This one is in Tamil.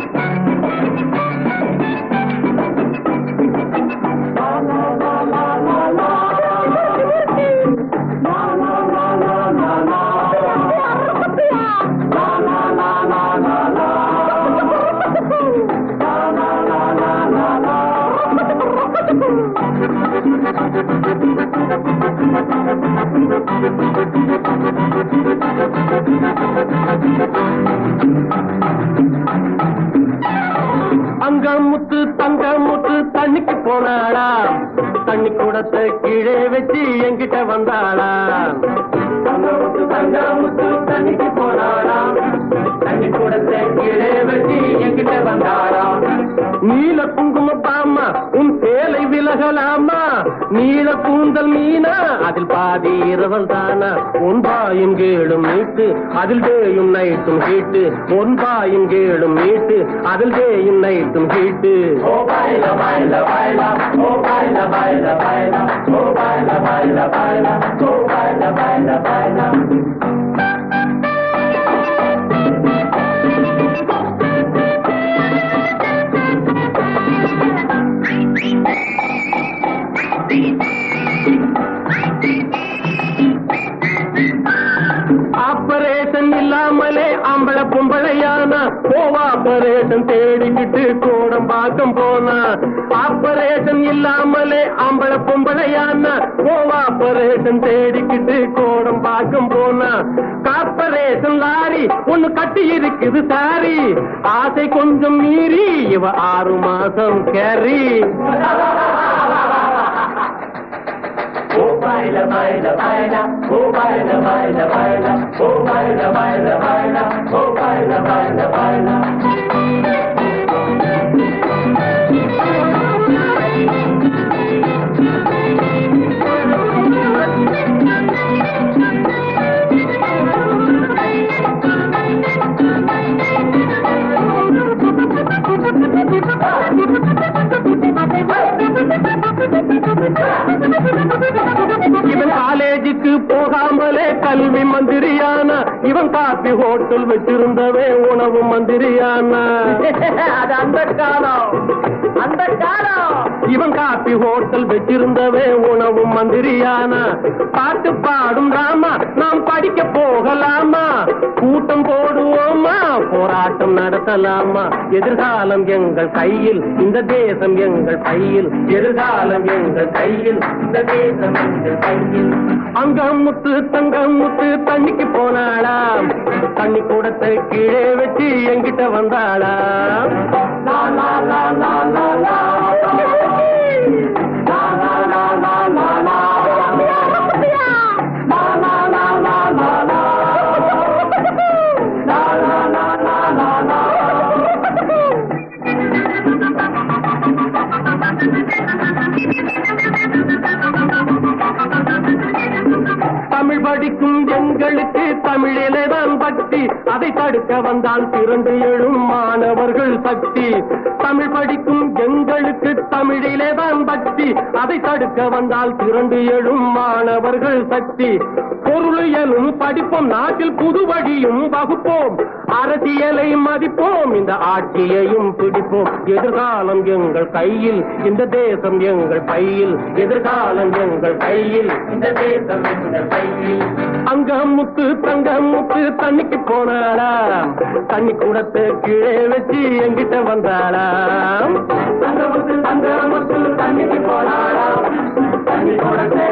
அங்கமுத்து தங்கமுத்து தண்ணிக்கு போனாளா, தண்ணி கூடத்தை கீழே வச்சு என்கிட்ட வந்தாளா. அங்கமுத்து தங்கமுத்து தண்ணிக்கு போனாளா, தண்ணி கூடத்தை கீழே வச்சு என்கிட்ட வந்தாளா. நீல குங்கும பாமா உன் சேலை விலகலாமா, நீல கூந்தல் மீனா அதில் பாதி இரவல் தானா. உன் பாயும் கேளும் மீட்டு அதில் டேயும் நைட்டும் ஹீட்டு, உன் பாயும் கேளும் மீட்டு அதில் டேயும் நைட்டும் ஹீட்டு. ஓ பாயில பாயில பாயில, ஓ பாயில பாயில பாயில, ஓ பாயில பாயில பாயில, ஓ பாயில பாயில பாயில. ஆபரேஷன் இல்லாமலே ஆம்பள பொம்பளையானா, கோவாபரேஷன் தேடிக்கிட்டு கோடம்பாக்கம் போனா. ஆபரேஷன் இல்லாமலே ஆம்பள பொம்பளையானா, கோவாபரேஷன் தேடிக்கிட்டு கோடம்பாக்கம் போனா. கார்பரேஷன் லாரி ஒண்ணு கட்டி இருக்குது சாரி, ஆசை கொஞ்சம் மீறி இவ 6 மாசம் கேரி. ஓ பாயில பாயில பாயில, ஓ பாயில பாயில பாயில, ஓ பாயில பாயில பாயில, ஓ பாயில பாயில பாயில. இவன் காலேஜுக்கு போகாமலே கல்வி மந்திரியானா, இவன் காப்பி ஹோட்டல் வச்சிருந்தவே உணவு மந்திரியானா. அது அந்த காலம், அந்த காலம். இவன் காப்பி ஹோட்டல் வச்சிருந்தவே உணவு மந்திரியானா. பாட்டு பாடும் ராமா நாம் படிக்க போகலாமா, கூட்டம் போடுவோமா போராட்டம் நடத்தலாமா. எதிர்காலம் எங்கள் கையில், இந்த தேசம் எங்கள் கையில், எதிர்காலம் எங்கள் கையில், இந்த தேசம் எங்கள் கையில். அங்கமுத்து தங்கமுத்து தண்ணிக்கு போனாளா, தண்ணி கூடத்தை கீழே வச்சு என்கிட்ட வந்தாளா. லா லா லா லா லா லா. தமிழ் படிக்கும் எங்களுக்கு தமிழிலேதான் பக்தி, அதை தடுக்க வந்தால் திரண்டு எழும் மாணவர்கள் சக்தி. தமிழ் படிக்கும் எங்களுக்கு தமிழிலேதான் பக்தி, அதை தடுக்க வந்தால் திரண்டு எழும் மாணவர்கள் சக்தி. பொருளியலும் படிப்போம், நாட்டில் புது வழியும் வகுப்போம், அரசியலை மதிப்போம், இந்த ஆட்சியையும் பிடிப்போம். எதிர்காலம் எங்கள் கையில், இந்த தேசம் எங்கள் பையில், எதிர்காலம் எங்கள் கையில், இந்த தேசம் எங்கள் பையில். அங்கமுத்து தங்கமுத்து தண்ணிக்கு போனாளா, தண்ணி கூடத்தை கீழே வச்சு என்கிட்ட வந்தாளா. அங்கமுத்து தங்கமுத்து தண்ணிக்கு போனாளா, தண்ணி கூடத்தை